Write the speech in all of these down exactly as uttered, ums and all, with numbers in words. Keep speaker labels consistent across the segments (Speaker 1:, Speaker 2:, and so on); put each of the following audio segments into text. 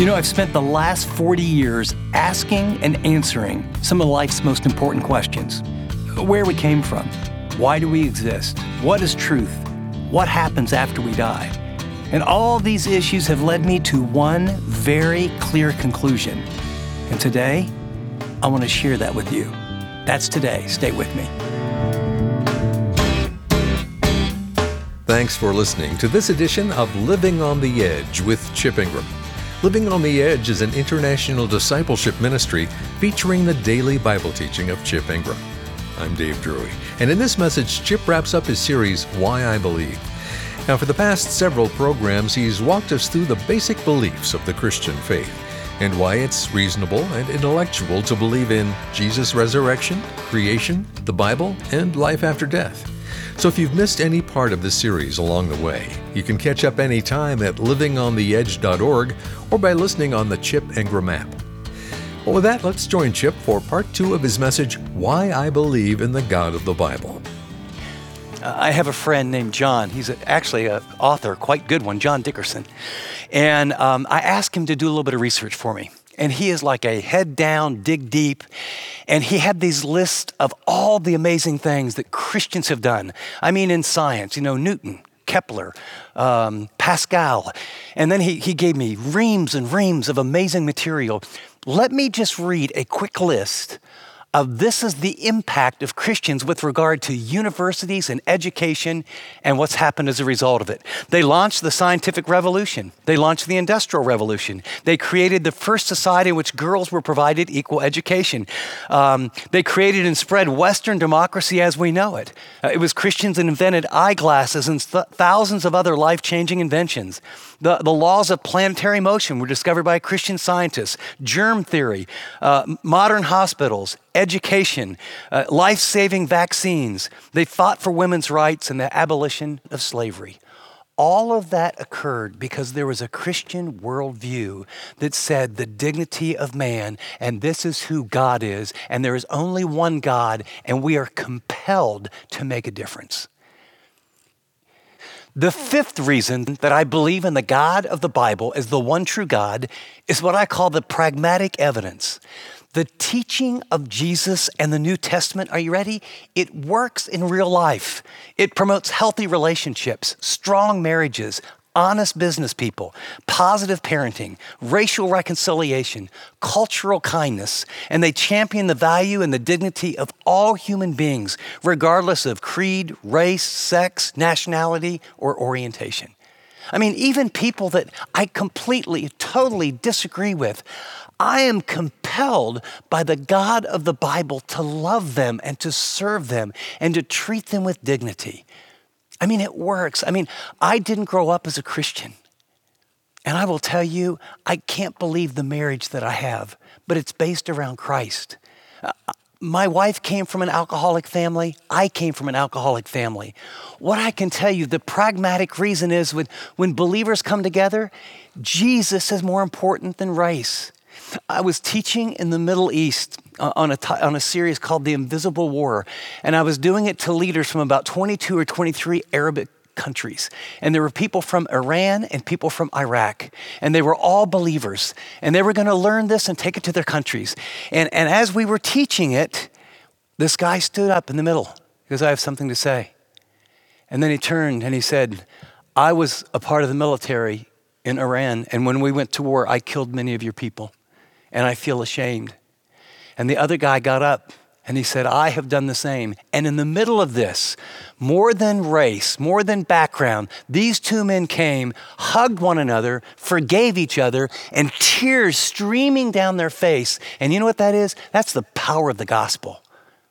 Speaker 1: You know, I've spent the last forty years asking and answering some of life's most important questions. Where we came from, why do we exist, what is truth, what happens after we die? And all these issues have led me to one very clear conclusion. And today, I want to share that with you. That's today. Stay with me.
Speaker 2: Thanks for listening to this edition of Living on the Edge with Chip Ingram. Living on the Edge is an international discipleship ministry featuring the daily Bible teaching of Chip Ingram. I'm Dave Drury, and in this message, Chip wraps up his series, Why I Believe. Now, for the past several programs, he's walked us through the basic beliefs of the Christian faith and why it's reasonable and intellectual to believe in Jesus' resurrection, creation, the Bible, and life after death. So if you've missed any part of this series along the way, you can catch up anytime at living on the edge dot org or by listening on the Chip Ingram app. Well, with that, let's join Chip for part two of his message, Why I Believe in the God of the Bible.
Speaker 1: Uh, I have a friend named John. He's a, actually an author, quite good one, John Dickerson. And um, I asked him to do a little bit of research for me. And he is like a head down, dig deep. And he had these lists of all the amazing things that Christians have done. I mean, in science, you know, Newton, Kepler, um, Pascal. And then he, he gave me reams and reams of amazing material. Let me just read a quick list of this is the impact of Christians with regard to universities and education and what's happened as a result of it. They launched the scientific revolution. They launched the industrial revolution. They created the first society in which girls were provided equal education. Um, they created and spread Western democracy as we know it. Uh, it was Christians that invented eyeglasses and th- thousands of other life-changing inventions. The, the laws of planetary motion were discovered by Christian scientists. Germ theory, uh, modern hospitals, education, uh, life-saving vaccines. They fought for women's rights and the abolition of slavery. All of that occurred because there was a Christian worldview that said the dignity of man, and this is who God is, and there is only one God, and we are compelled to make a difference. The fifth reason that I believe in the God of the Bible as the one true God is what I call the pragmatic evidence. The teaching of Jesus and the New Testament, are you ready? It works in real life. It promotes healthy relationships, strong marriages, honest business people, positive parenting, racial reconciliation, cultural kindness, and they champion the value and the dignity of all human beings, regardless of creed, race, sex, nationality, or orientation. I mean, even people that I completely, totally disagree with, I am compelled by the God of the Bible to love them and to serve them and to treat them with dignity. I mean, it works. I mean, I didn't grow up as a Christian. And I will tell you, I can't believe the marriage that I have, but it's based around Christ. Uh, my wife came from an alcoholic family. I came from an alcoholic family. What I can tell you, the pragmatic reason is when, when believers come together, Jesus is more important than race. I was teaching in the Middle East on a, t- on a series called The Invisible War, and I was doing it to leaders from about twenty-two or twenty-three Arabic countries. And there were people from Iran and people from Iraq, and they were all believers, and they were going to learn this and take it to their countries. And, and as we were teaching it, this guy stood up in the middle because I have something to say. And then he turned and he said, I was a part of the military in Iran, and when we went to war, I killed many of your people. And I feel ashamed. And the other guy got up and he said, I have done the same. And in the middle of this, more than race, more than background, these two men came, hugged one another, forgave each other, and tears streaming down their face. And you know what that is? That's the power of the gospel.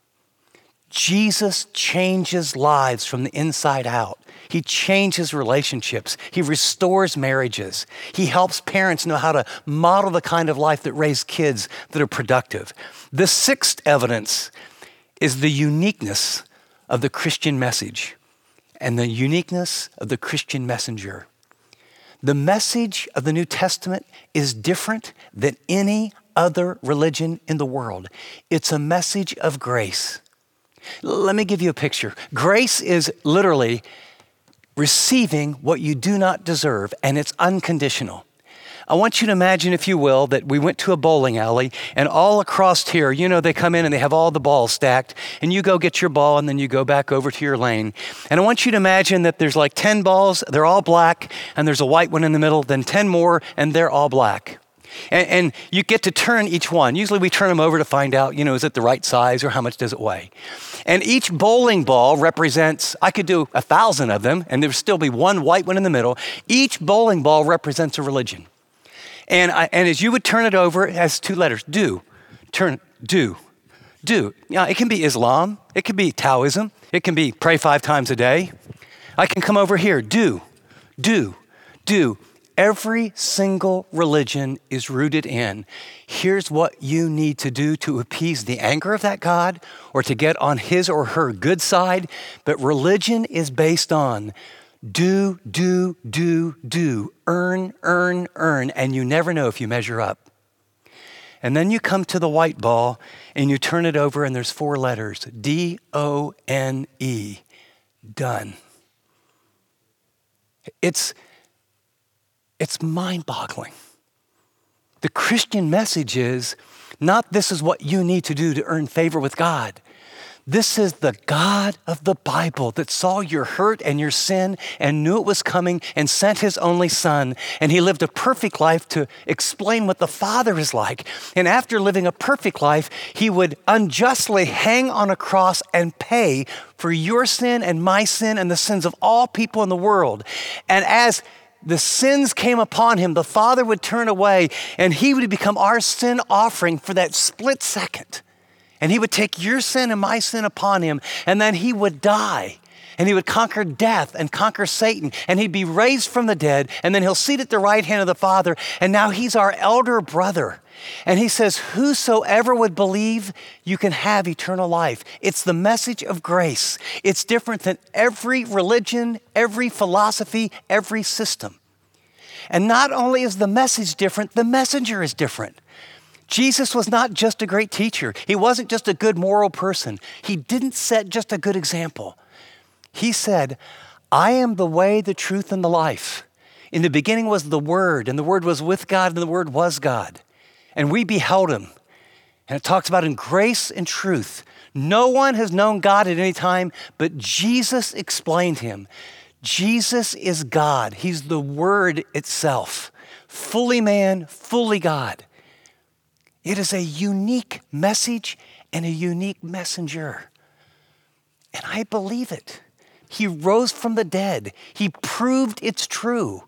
Speaker 1: Jesus changes lives from the inside out. He changes relationships. He restores marriages. He helps parents know how to model the kind of life that raise kids that are productive. The sixth evidence is the uniqueness of the Christian message and the uniqueness of the Christian messenger. The message of the New Testament is different than any other religion in the world. It's a message of grace. Let me give you a picture. Grace is literally receiving what you do not deserve, and it's unconditional. I want you to imagine, if you will, that we went to a bowling alley and all across here, you know, they come in and they have all the balls stacked and you go get your ball and then you go back over to your lane. And I want you to imagine that there's like ten balls, they're all black, and there's a white one in the middle, then ten more, and they're all black. And, and you get to turn each one. Usually we turn them over to find out, you know, is it the right size or how much does it weigh? And each bowling ball represents, I could do a thousand of them and there would still be one white one in the middle. Each bowling ball represents a religion. And, I, and as you would turn it over, it has two letters, do, turn, do, do. Yeah, it can be Islam, it can be Taoism, it can be pray five times a day. I can come over here, do, do, do. Every single religion is rooted in, here's what you need to do to appease the anger of that God or to get on his or her good side. But religion is based on do, do, do, do, earn, earn, earn, and you never know if you measure up. And then you come to the white ball and you turn it over and there's four letters, D O N E, done. It's It's mind-boggling. The Christian message is not this is what you need to do to earn favor with God. This is the God of the Bible that saw your hurt and your sin and knew it was coming and sent his only son. And he lived a perfect life to explain what the Father is like. And after living a perfect life, he would unjustly hang on a cross and pay for your sin and my sin and the sins of all people in the world. And as the sins came upon him, the Father would turn away and he would become our sin offering for that split second. And he would take your sin and my sin upon him, and then he would die. And he would conquer death and conquer Satan, and he'd be raised from the dead, and then he'll sit at the right hand of the Father, and now he's our elder brother. And he says, whosoever would believe, you can have eternal life. It's the message of grace. It's different than every religion, every philosophy, every system. And not only is the message different, the messenger is different. Jesus was not just a great teacher. He wasn't just a good moral person. He didn't set just a good example. He said, I am the way, the truth, and the life. In the beginning was the Word, and the Word was with God, and the Word was God. And we beheld him. And it talks about in grace and truth. No one has known God at any time, but Jesus explained him. Jesus is God. He's the Word itself. Fully man, fully God. It is a unique message and a unique messenger. And I believe it. He rose from the dead. He proved it's true.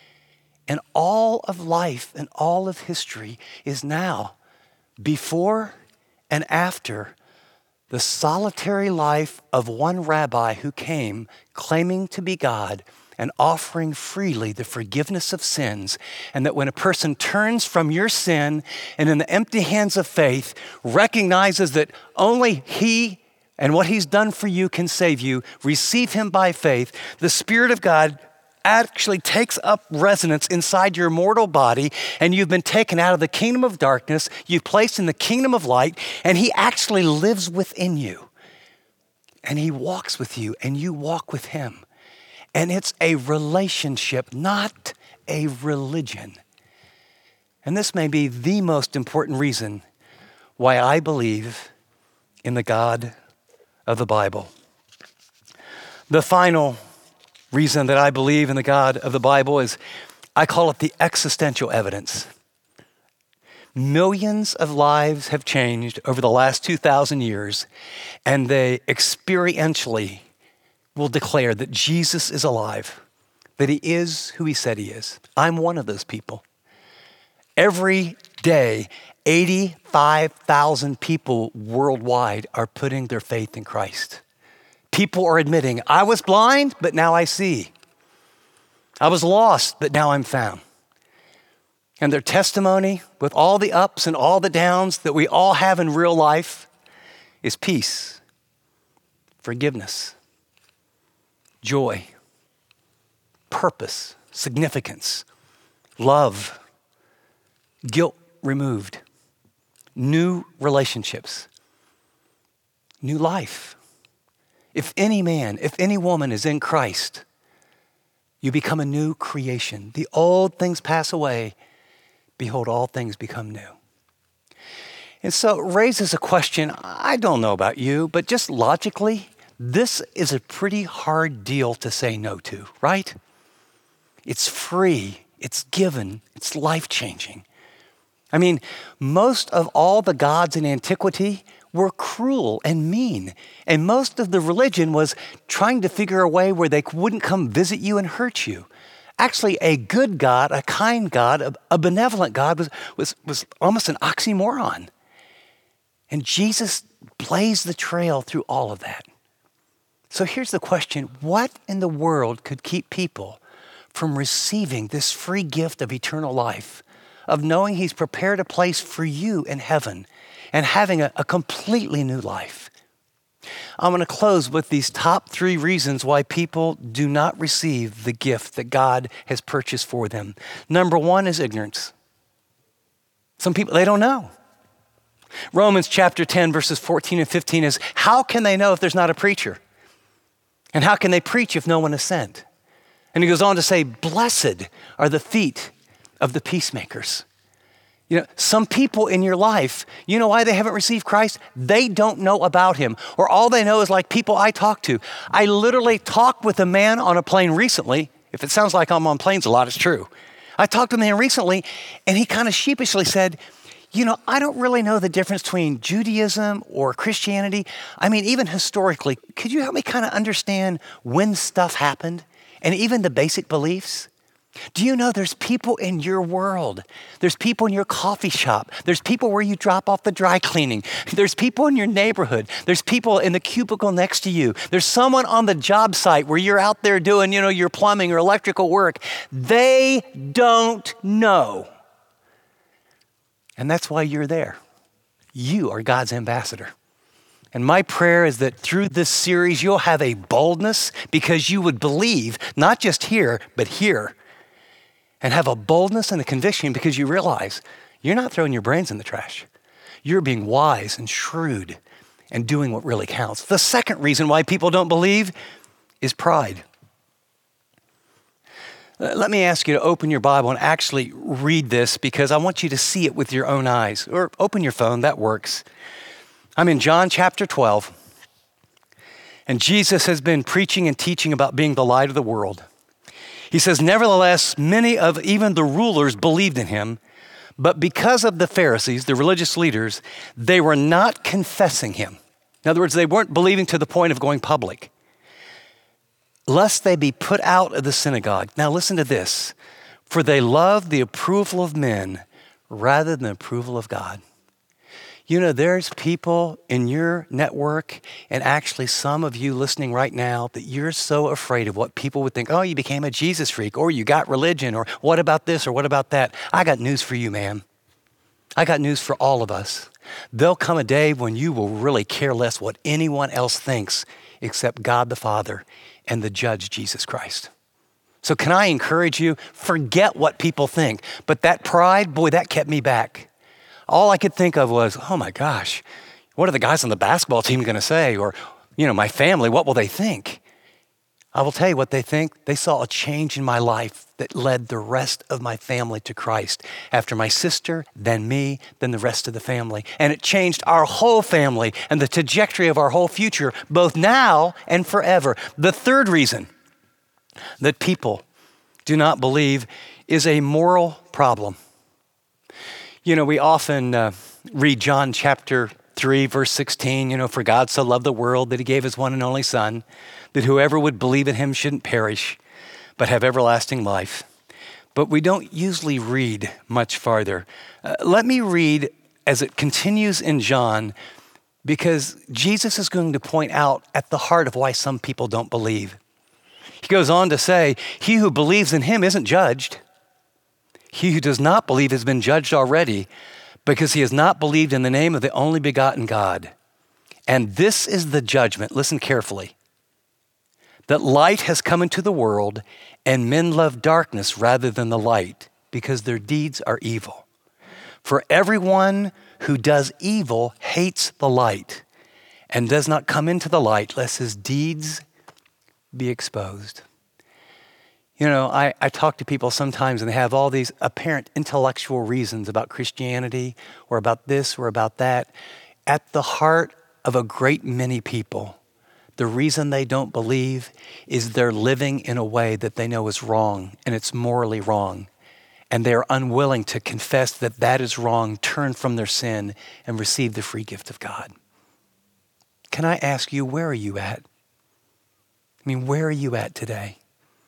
Speaker 1: And all of life and all of history is now before and after the solitary life of one rabbi who came claiming to be God and offering freely the forgiveness of sins. And that when a person turns from your sin and in the empty hands of faith recognizes that only he and what he's done for you can save you, receive him by faith, the Spirit of God actually takes up residence inside your mortal body, and you've been taken out of the kingdom of darkness, you've placed in the kingdom of light, and he actually lives within you. And he walks with you, and you walk with him. And it's a relationship, not a religion. And this may be the most important reason why I believe in the God of the Bible. The final reason that I believe in the God of the Bible is, I call it the existential evidence. Millions of lives have changed over the last two thousand years, and they experientially will declare that Jesus is alive, that he is who he said he is. I'm one of those people. Every day, eighty-five thousand people worldwide are putting their faith in Christ. People are admitting, I was blind, but now I see. I was lost, but now I'm found. And their testimony, with all the ups and all the downs that we all have in real life, is peace, forgiveness, joy, purpose, significance, love, guilt removed, new relationships, new life. If any man, if any woman is in Christ, you become a new creation. The old things pass away behold, all things become new. And so it raises a question. I don't know about you, but just logically, this is a pretty hard deal to say no to, right? It's free, it's given, it's life-changing. I mean, most of all the gods in antiquity were cruel and mean, and most of the religion was trying to figure a way where they wouldn't come visit you and hurt you. Actually, a good God, a kind God, a, a benevolent God was, was, was almost an oxymoron. And Jesus blazed the trail through all of that. So here's the question: what in the world could keep people from receiving this free gift of eternal life, of knowing he's prepared a place for you in heaven and having a, a completely new life? I'm going to close with these top three reasons why people do not receive the gift that God has purchased for them. Number one is ignorance. Some people, they don't know. Romans chapter ten, verses fourteen and fifteen is, how can they know if there's not a preacher? And how can they preach if no one is sent? And he goes on to say, blessed are the feet of the peacemakers. You know, some people in your life, you know why they haven't received Christ? They don't know about him, or all they know is like people I talk to. I literally talked with a man on a plane recently. If it sounds like I'm on planes a lot, it's true. I talked to a man recently, and he kind of sheepishly said, you know, I don't really know the difference between Judaism or Christianity. I mean, even historically, could you help me kind of understand when stuff happened and even the basic beliefs? Do you know there's people in your world? There's people in your coffee shop. There's people where you drop off the dry cleaning. There's people in your neighborhood. There's people in the cubicle next to you. There's someone on the job site where you're out there doing, you know, your plumbing or electrical work. They don't know. And that's why you're there. You are God's ambassador. And my prayer is that through this series, you'll have a boldness because you would believe, not just here, but here. And have a boldness and a conviction because you realize you're not throwing your brains in the trash. You're being wise and shrewd and doing what really counts. The second reason why people don't believe is pride. Let me ask you to open your Bible and actually read this because I want you to see it with your own eyes. Or open your phone, that works. I'm in John chapter twelve. And Jesus has been preaching and teaching about being the light of the world. He says, nevertheless, many of even the rulers believed in him, but because of the Pharisees, the religious leaders, they were not confessing him. In other words, they weren't believing to the point of going public, lest they be put out of the synagogue. Now listen to this. For they love the approval of men rather than the approval of God. You know, there's people in your network, and actually some of you listening right now, that you're so afraid of what people would think. Oh, you became a Jesus freak, or you got religion, or what about this, or what about that? I got news for you, man. I got news for all of us. There'll come a day when you will really care less what anyone else thinks except God the Father and the judge, Jesus Christ. So can I encourage you, forget what people think. But that pride, boy, that kept me back. All I could think of was, oh my gosh, what are the guys on the basketball team going to say? Or, you know, my family, what will they think? I will tell you what they think. They saw a change in my life that led the rest of my family to Christ. After my sister, then me, then the rest of the family. And it changed our whole family and the trajectory of our whole future, both now and forever. The third reason that people do not believe is a moral problem. You know, we often uh, read John chapter three, verse sixteen, you know, for God so loved the world that he gave his one and only son, that whoever would believe in him shouldn't perish, but have everlasting life. But we don't usually read much farther. Uh, let me read as it continues in John, because Jesus is going to point out at the heart of why some people don't believe. He goes on to say, he who believes in him isn't judged. He who does not believe has been judged already because he has not believed in the name of the only begotten God. And this is the judgment, listen carefully, that light has come into the world and men love darkness rather than the light because their deeds are evil. For everyone who does evil hates the light and does not come into the light lest his deeds be exposed. You know, I, I talk to people sometimes and they have all these apparent intellectual reasons about Christianity or about this or about that. At the heart of a great many people, the reason they don't believe is they're living in a way that they know is wrong and it's morally wrong. And they're unwilling to confess that that is wrong, turn from their sin, and receive the free gift of God. Can I ask you, where are you at? I mean, where are you at today?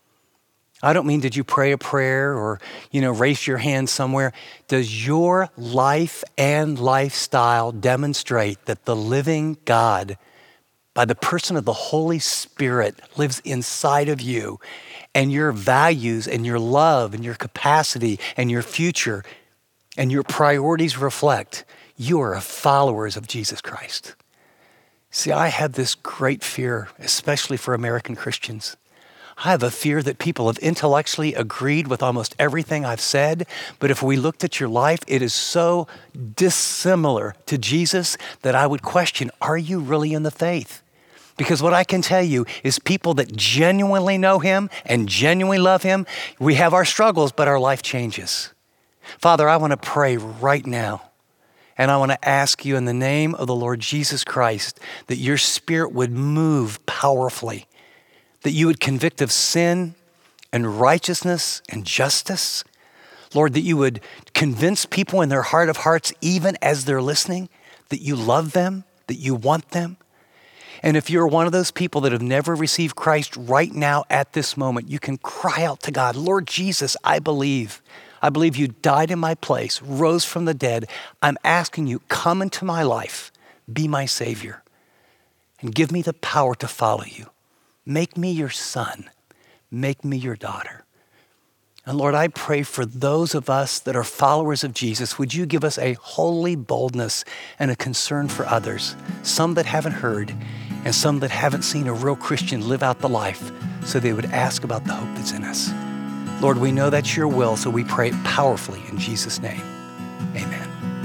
Speaker 1: I don't mean did you pray a prayer or, you know, raise your hand somewhere. Does your life and lifestyle demonstrate that the living God, by the person of the Holy Spirit, lives inside of you, and your values and your love and your capacity and your future and your priorities reflect you are followers of Jesus Christ? See, I have this great fear, especially for American Christians. I have a fear that people have intellectually agreed with almost everything I've said, but if we looked at your life, it is so dissimilar to Jesus that I would question, are you really in the faith? Because what I can tell you is people that genuinely know him and genuinely love him, we have our struggles, but our life changes. Father, I want to pray right now. And I want to ask you in the name of the Lord Jesus Christ that your Spirit would move powerfully, that you would convict of sin and righteousness and justice. Lord, that you would convince people in their heart of hearts, even as they're listening, that you love them, that you want them. And if you're one of those people that have never received Christ right now at this moment, you can cry out to God, Lord Jesus, I believe. I believe you died in my place, rose from the dead. I'm asking you, come into my life, be my Savior, and give me the power to follow you. Make me your son. Make me your daughter. And Lord, I pray for those of us that are followers of Jesus, would you give us a holy boldness and a concern for others, some that haven't heard and some that haven't seen a real Christian live out the life, so they would ask about the hope that's in us. Lord, we know that's your will, so we pray powerfully in Jesus' name. Amen.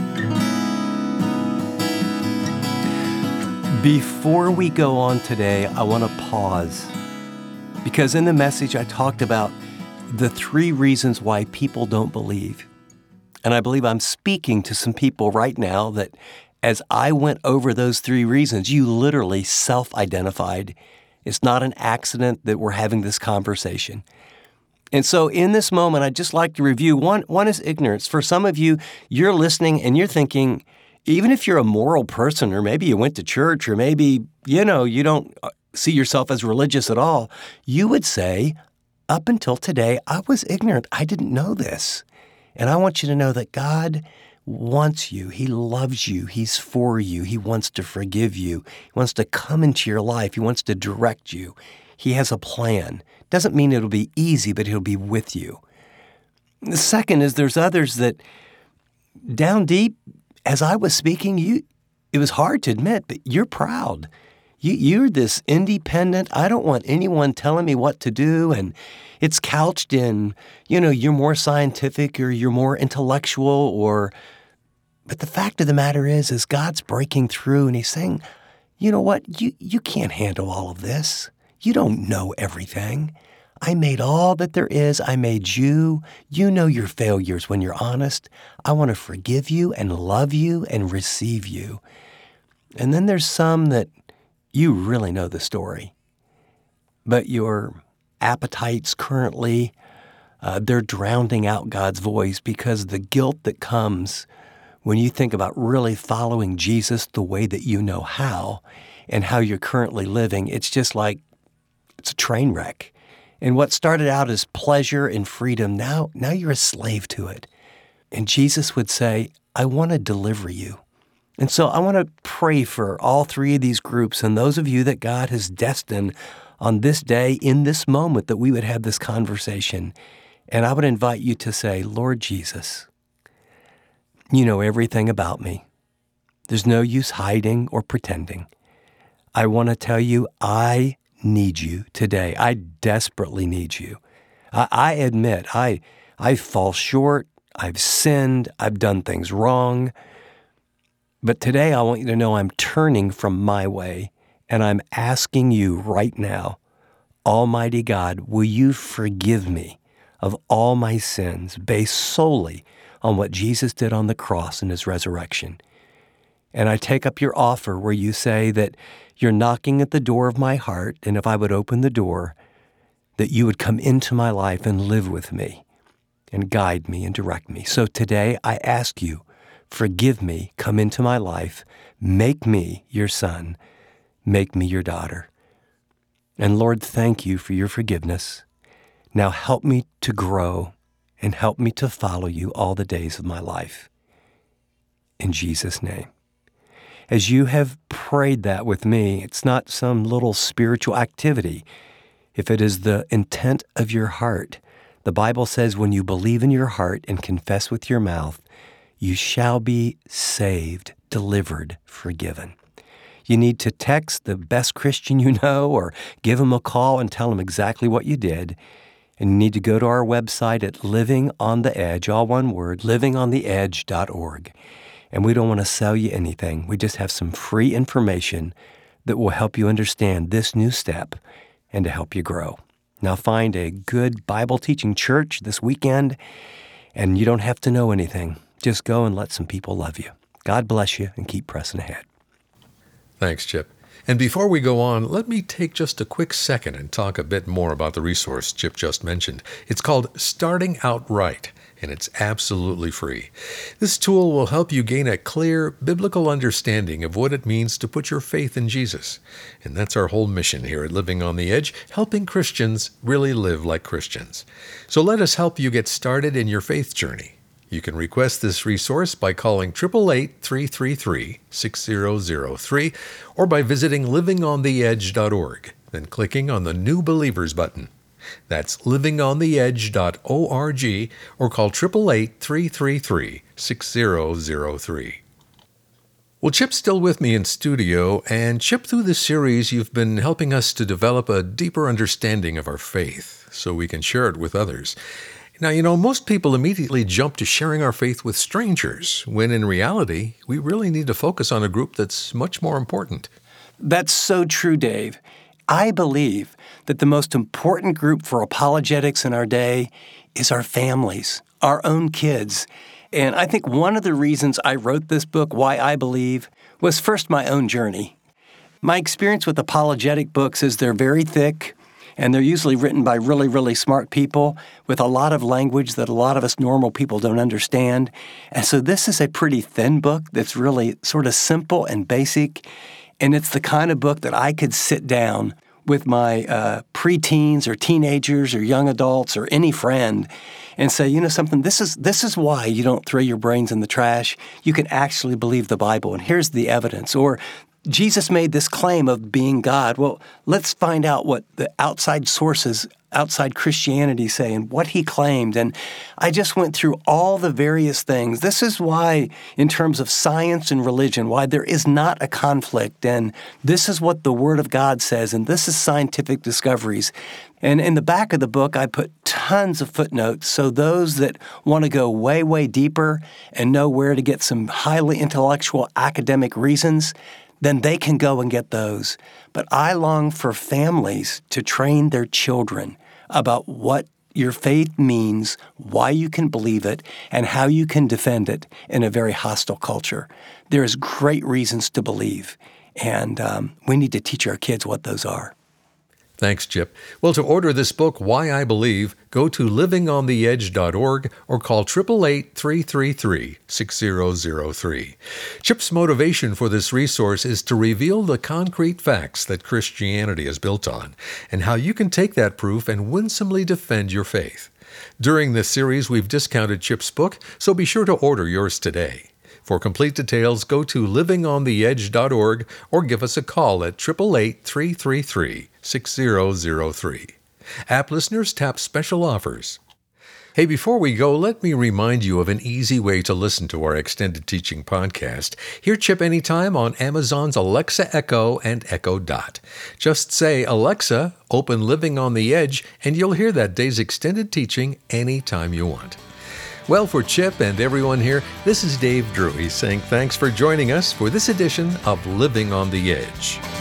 Speaker 1: Before we go on today, I want to pause, because in the message I talked about the three reasons why people don't believe. And I believe I'm speaking to some people right now that as I went over those three reasons, you literally self-identified. It's not an accident that we're having this conversation. And so in this moment, I'd just like to review. One, one is ignorance. For some of you, you're listening and you're thinking, even if you're a moral person, or maybe you went to church, or maybe, you know, you don't see yourself as religious at all, you would say, up until today, I was ignorant. I didn't know this. And I want you to know that God wants you. He loves you. He's for you. He wants to forgive you. He wants to come into your life. He wants to direct you. He has a plan. Doesn't mean it'll be easy, but he'll be with you. The second is there's others that down deep, as I was speaking, you it was hard to admit, but you're proud. You, you're this independent, I don't want anyone telling me what to do, and it's couched in, you know, you're more scientific or you're more intellectual, or, but the fact of the matter is, is God's breaking through and he's saying, you know what, you, you can't handle all of this. You don't know everything. I made all that there is. I made you. You know your failures when you're honest. I want to forgive you and love you and receive you. And then there's some that you really know the story, but your appetites currently, uh, they're drowning out God's voice, because the guilt that comes when you think about really following Jesus the way that you know how and how you're currently living, it's just like it's a train wreck. And what started out as pleasure and freedom, now, now you're a slave to it. And Jesus would say, I want to deliver you. And so I want to pray for all three of these groups and those of you that God has destined on this day, in this moment, that we would have this conversation. And I would invite you to say, Lord Jesus, you know everything about me. There's no use hiding or pretending. I want to tell you, I need you today. I desperately need you. I, I admit, I, I fall short. I've sinned. I've done things wrong. But today I want you to know I'm turning from my way, and I'm asking you right now,
Speaker 3: Almighty God, will you forgive me of all my sins based solely on what Jesus did on the cross and his resurrection? And I take up your offer where you say that you're knocking at the door of my heart, and if I would open the door, that you would come into my life and live with me and guide me and direct me. So today I ask you, forgive me, come into my life, make me your son, make me your daughter. And Lord, thank you for your forgiveness. Now help me to grow and help me to follow you all the days of my life. In Jesus' name. As you have prayed that with me, it's not some little spiritual activity. If it is the intent of your heart, the Bible says when you believe in your heart and confess with your mouth, you shall be saved, delivered, forgiven. You need to text the best Christian you know or give them a call and tell them exactly what you did. And you need to go to our website at Living on the Edge, all one word, living on the edge dot org. And we don't want to sell you anything. We just have some free information that will help you understand this new step and to help you grow. Now find a good Bible teaching church this weekend, and you don't have to know anything. Just go and let some people love you. God bless you, and keep pressing ahead.
Speaker 2: Thanks, Chip. And before we go on, let me take just a quick second and talk a bit more about the resource Chip just mentioned. It's called Starting Out Right, and it's absolutely free. This tool will help you gain a clear biblical understanding of what it means to put your faith in Jesus. And that's our whole mission here at Living on the Edge, helping Christians really live like Christians. So let us help you get started in your faith journey. You can request this resource by calling eight eight eight, three three three, six zero zero three or by visiting living on the edge dot org, then clicking on the New Believers button. That's living on the edge dot org or call eight eight eight, three three three, six zero zero three. Well, Chip's still with me in studio, and Chip, through this series, you've been helping us to develop a deeper understanding of our faith so we can share it with others. Now, you know, most people immediately jump to sharing our faith with strangers, when in reality, we really need to focus on a group that's much more important.
Speaker 3: That's so true, Dave. I believe that the most important group for apologetics in our day is our families, our own kids. And I think one of the reasons I wrote this book, Why I Believe, was first my own journey. My experience with apologetic books is they're very thick, and they're usually written by really, really smart people with a lot of language that a lot of us normal people don't understand. And so this is a pretty thin book that's really sort of simple and basic. And it's the kind of book that I could sit down with my uh, preteens or teenagers or young adults or any friend and say, you know something, this is this is why you don't throw your brains in the trash. You can actually believe the Bible, and here's the evidence. Or Jesus made this claim of being God. Well, let's find out what the outside sources, outside Christianity say and what he claimed. And I just went through all the various things. This is why, in terms of science and religion, why there is not a conflict. And this is what the Word of God says, and this is scientific discoveries. And in the back of the book, I put tons of footnotes, so those that want to go way, way deeper and know where to get some highly intellectual academic reasons, then they can go and get those. But I long for families to train their children about what your faith means, why you can believe it, and how you can defend it in a very hostile culture. There's great reasons to believe, and um, we need to teach our kids what those are.
Speaker 2: Thanks, Chip. Well, to order this book, Why I Believe, go to living on the edge dot org or call eight eight eight, three three three, six zero zero three. Chip's motivation for this resource is to reveal the concrete facts that Christianity is built on and how you can take that proof and winsomely defend your faith. During this series, we've discounted Chip's book, so be sure to order yours today. For complete details, go to living on the edge dot org or give us a call at eight eight eight, three three three, six zero zero three. App listeners tap special offers. Hey, before we go, let me remind you of an easy way to listen to our extended teaching podcast. Hear Chip anytime on Amazon's Alexa Echo and Echo Dot. Just say, Alexa, open Living on the Edge, and you'll hear that day's extended teaching anytime you want. Well, for Chip and everyone here, this is Dave Drury saying thanks for joining us for this edition of Living on the Edge.